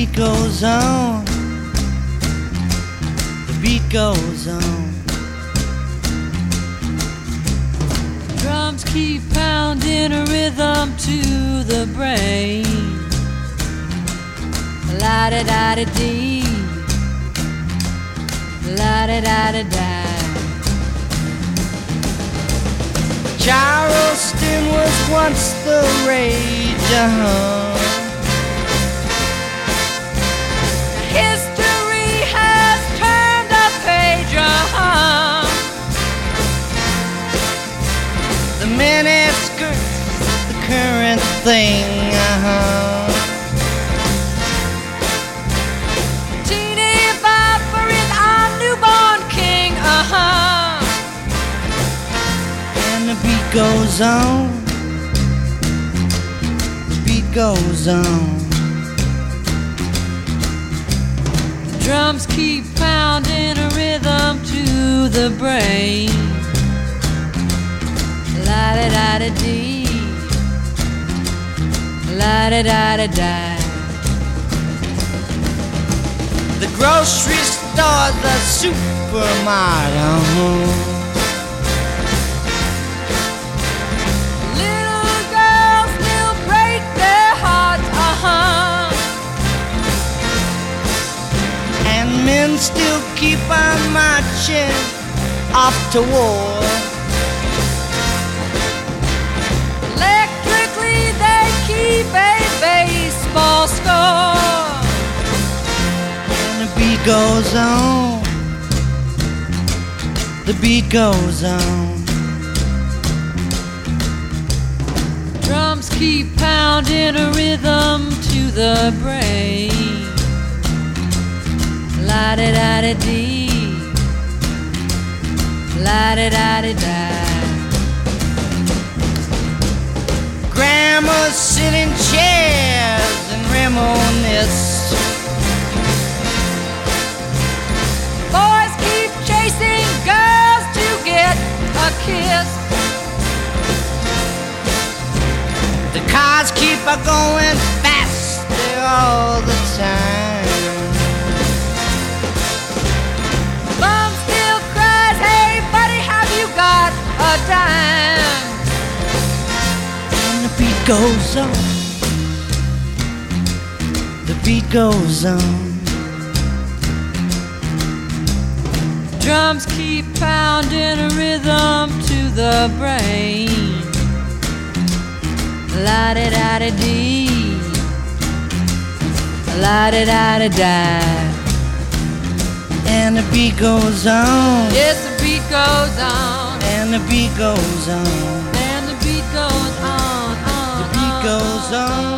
beat goes on. The beat goes on. Drums keep pounding a rhythm to the brain. La-da-da-da-dee, la-da-da-da-da. Charleston was once the rage, History has turned a page, The miniskirt's the current thing, Teeny Bopper is our newborn king, And the beat goes on. The beat goes on. Drums keep pounding a rhythm to the brain. La-da-da-da-dee, la-da-da-da-da. The grocery store, the supermarket, Little girls still break their hearts, And men still keep on marching off to war. Electrically they keep a baseball score. And the beat goes on. The beat goes on. Drums keep pounding a rhythm to the brain. La-da-da-da-dee, la-da-da-da-da. Grandmas sit in chairs and reminisce. Boys keep chasing girls to get a kiss. The cars keep going faster all the time. Mom still cries, hey buddy, have you got a dime? And the beat goes on. The beat goes on. Drums keep pounding a rhythm to the brain. La-da-da-da-dee, la-da-da-da-da. And the beat goes on. Yes, the beat goes on. And the beat goes on. And the beat goes on. The beat goes on.